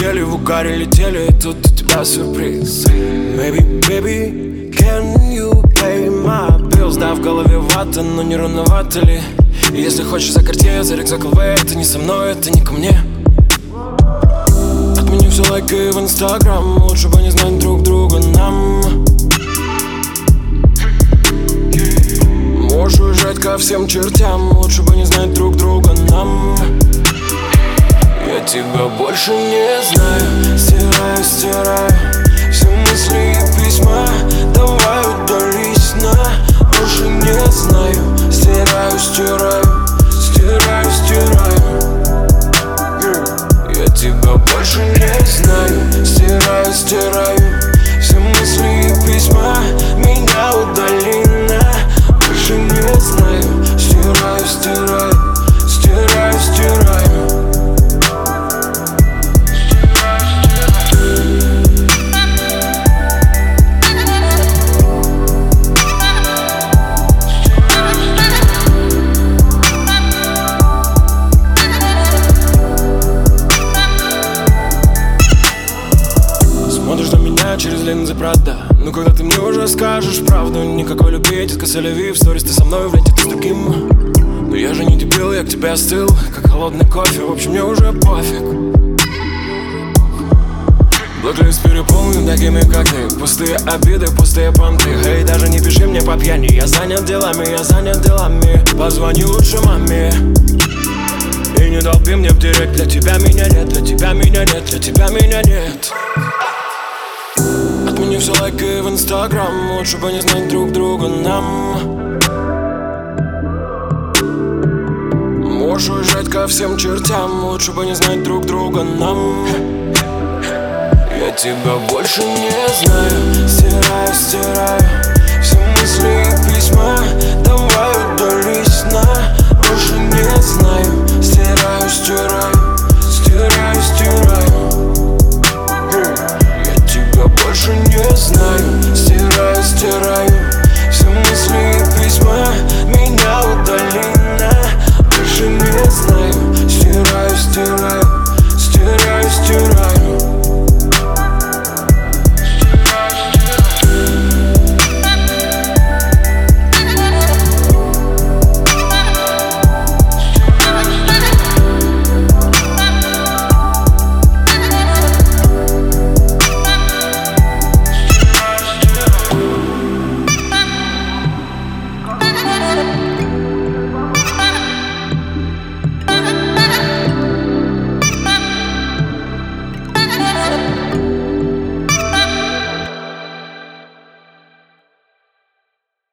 улетели, в угаре летели, и тут у тебя сюрприз. Baby, baby, can you pay my bills? Да, в голове вата, но не рановато ли? И если хочешь за Cartier, за рюкзак LV, это не со мной, это не ко мне. Отмени все лайки в Инстаграм, лучше бы не знать друг друга нам. Можешь уезжать ко всем чертям, лучше бы не знать друг друга нам. Я тебя больше не знаю, стираю, стираю все мысли и письма, давай удались на. Больше не знаю, стираю, стираю, стираю, стираю. Я тебя больше не знаю, стираю, стираю все мысли и письма, меня удали на. Больше не знаю, стираю, стираю, стираю, стираю. Смотришь на меня через линзы Прада. Ну когда ты мне уже скажешь правду? Никакой любви, детка Сель-Авив. В сторис ты со мной, в ленте ты с другим. Но я же не дебил, я к тебе остыл, как холодный кофе. В общем, мне уже пофиг. Блэклист переполнен такими, как ты. Пустые обиды, пустые понты. Эй, даже не пиши мне по пьяни. Я занят делами, я занят делами. Позвони лучше маме и не долби мне в директ. Для тебя меня нет, для тебя меня нет, для тебя меня нет. Отмени все лайки в Инстаграм, лучше бы не знать друг друга нам. Можешь уезжать ко всем чертям, лучше бы не знать друг друга нам. Я тебя больше не знаю, стираю, стираю все мысли и письма,